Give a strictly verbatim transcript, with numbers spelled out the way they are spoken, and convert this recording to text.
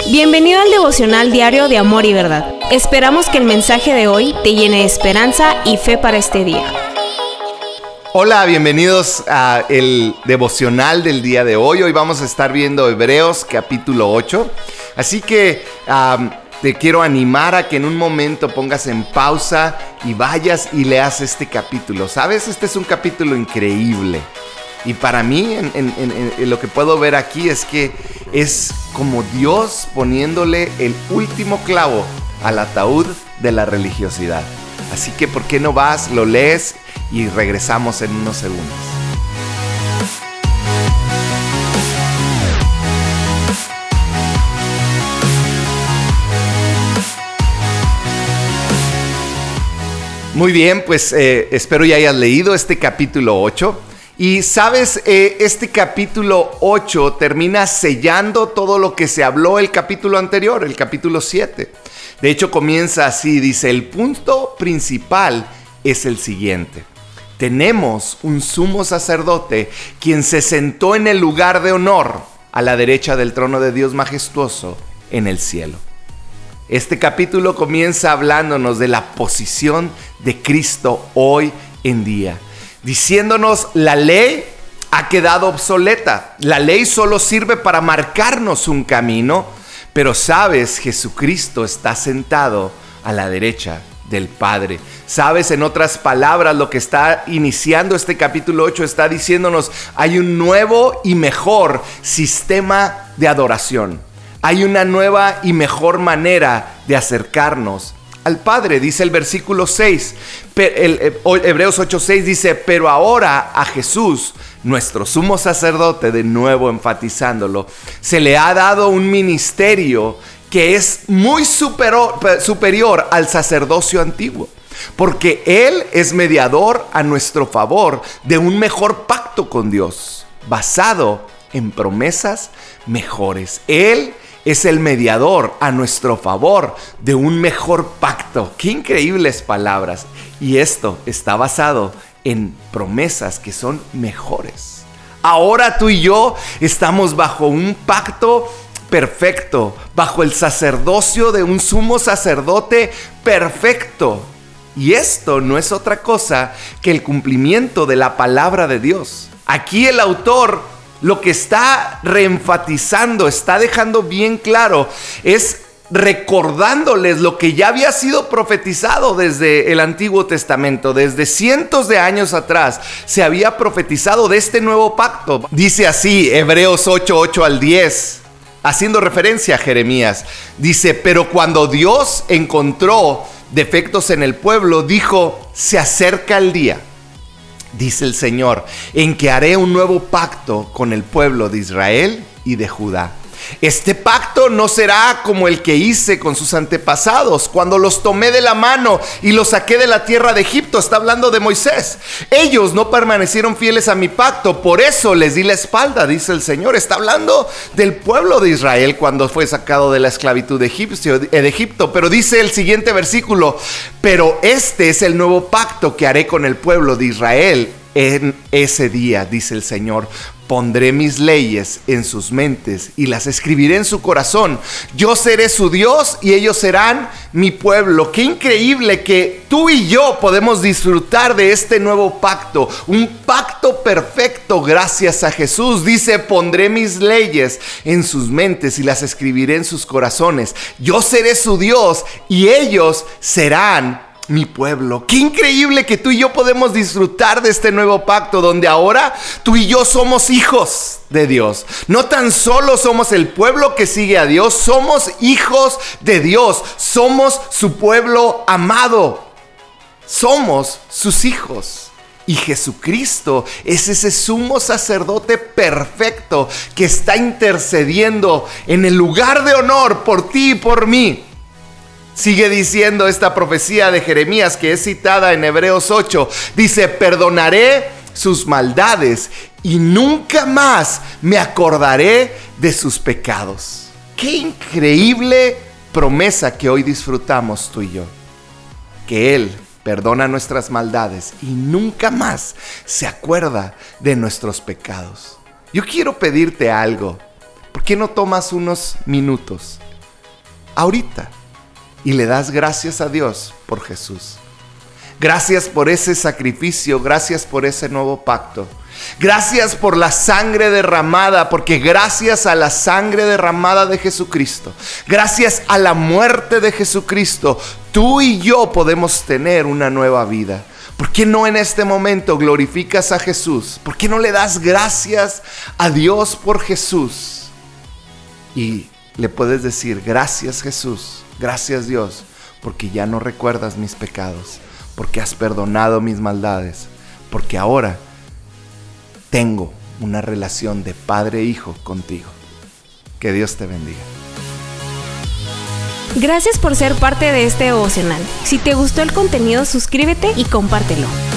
Bienvenido al devocional diario de Amor y Verdad. Esperamos que el mensaje de hoy te llene de esperanza y fe para este día. Hola, bienvenidos a el devocional del día de hoy. Hoy vamos a estar viendo Hebreos capítulo ocho. Así que um, te quiero animar a que en un momento pongas en pausa y vayas y leas este capítulo. ¿Sabes? Este es un capítulo increíble. Y para mí, en, en, en, en lo que puedo ver aquí es que es como Dios poniéndole el último clavo al ataúd de la religiosidad. Así que, ¿por qué no vas, lo lees y regresamos en unos segundos? Muy bien, pues eh, espero ya hayas leído este capítulo ocho. Y sabes, eh, este capítulo ocho termina sellando todo lo que se habló el capítulo anterior, el capítulo siete. De hecho, comienza así, dice: el punto principal es el siguiente. Tenemos un sumo sacerdote quien se sentó en el lugar de honor a la derecha del trono de Dios majestuoso en el cielo. Este capítulo comienza hablándonos de la posición de Cristo hoy en día, diciéndonos: la ley ha quedado obsoleta. La ley solo sirve para marcarnos un camino, pero sabes, Jesucristo está sentado a la derecha del Padre. Sabes, en otras palabras, lo que está iniciando este capítulo ocho está diciéndonos: hay un nuevo y mejor sistema de adoración. Hay una nueva y mejor manera de acercarnos al Padre. Dice el versículo seis, el, el, Hebreos ocho seis dice: pero ahora a Jesús, nuestro sumo sacerdote, de nuevo enfatizándolo, se le ha dado un ministerio que es muy superior, superior al sacerdocio antiguo, porque Él es mediador a nuestro favor de un mejor pacto con Dios, basado en promesas mejores. Él es el mediador a nuestro favor de un mejor pacto. ¡Qué increíbles palabras! Y esto está basado en promesas que son mejores. Ahora tú y yo estamos bajo un pacto perfecto, bajo el sacerdocio de un sumo sacerdote perfecto. Y esto no es otra cosa que el cumplimiento de la palabra de Dios. Aquí el autor lo que está reenfatizando, está dejando bien claro, es recordándoles lo que ya había sido profetizado desde el Antiguo Testamento. Desde cientos de años atrás se había profetizado de este nuevo pacto. Dice así Hebreos ocho, ocho al diez, haciendo referencia a Jeremías. Dice: pero cuando Dios encontró defectos en el pueblo, dijo: se acerca el día, dice el Señor, en que haré un nuevo pacto con el pueblo de Israel y de Judá. Este pacto no será como el que hice con sus antepasados cuando los tomé de la mano y los saqué de la tierra de Egipto. Está hablando de Moisés. Ellos no permanecieron fieles a mi pacto, por eso les di la espalda, dice el Señor. Está hablando del pueblo de Israel cuando fue sacado de la esclavitud de Egipto. Pero dice el siguiente versículo: pero este es el nuevo pacto que haré con el pueblo de Israel en ese día, dice el Señor. Pondré mis leyes en sus mentes y las escribiré en su corazón. Yo seré su Dios y ellos serán mi pueblo. Qué increíble que tú y yo podemos disfrutar de este nuevo pacto. Un pacto perfecto gracias a Jesús. Dice: pondré mis leyes en sus mentes y las escribiré en sus corazones. Yo seré su Dios y ellos serán mi pueblo. Qué increíble que tú y yo podemos disfrutar de este nuevo pacto, donde ahora tú y yo somos hijos de Dios. No tan solo somos el pueblo que sigue a Dios, somos hijos de Dios. Somos su pueblo amado. Somos sus hijos. Y Jesucristo es ese sumo sacerdote perfecto que está intercediendo en el lugar de honor por ti y por mí. Sigue diciendo esta profecía de Jeremías que es citada en Hebreos ocho. Dice: perdonaré sus maldades y nunca más me acordaré de sus pecados. Qué increíble promesa que hoy disfrutamos tú y yo. Que Él perdona nuestras maldades y nunca más se acuerda de nuestros pecados. Yo quiero pedirte algo. ¿Por qué no tomas unos minutos ahorita y le das gracias a Dios por Jesús. Gracias por ese sacrificio, gracias por ese nuevo pacto. Gracias por la sangre derramada, porque gracias a la sangre derramada de Jesucristo, gracias a la muerte de Jesucristo, tú y yo podemos tener una nueva vida. ¿Por qué no en este momento glorificas a Jesús? ¿Por qué no le das gracias a Dios por Jesús? Y le puedes decir, gracias Jesús, gracias Dios, porque ya no recuerdas mis pecados, porque has perdonado mis maldades, porque ahora tengo una relación de padre e hijo contigo. Que Dios te bendiga. Gracias por ser parte de este devocional. Si te gustó el contenido, suscríbete y compártelo.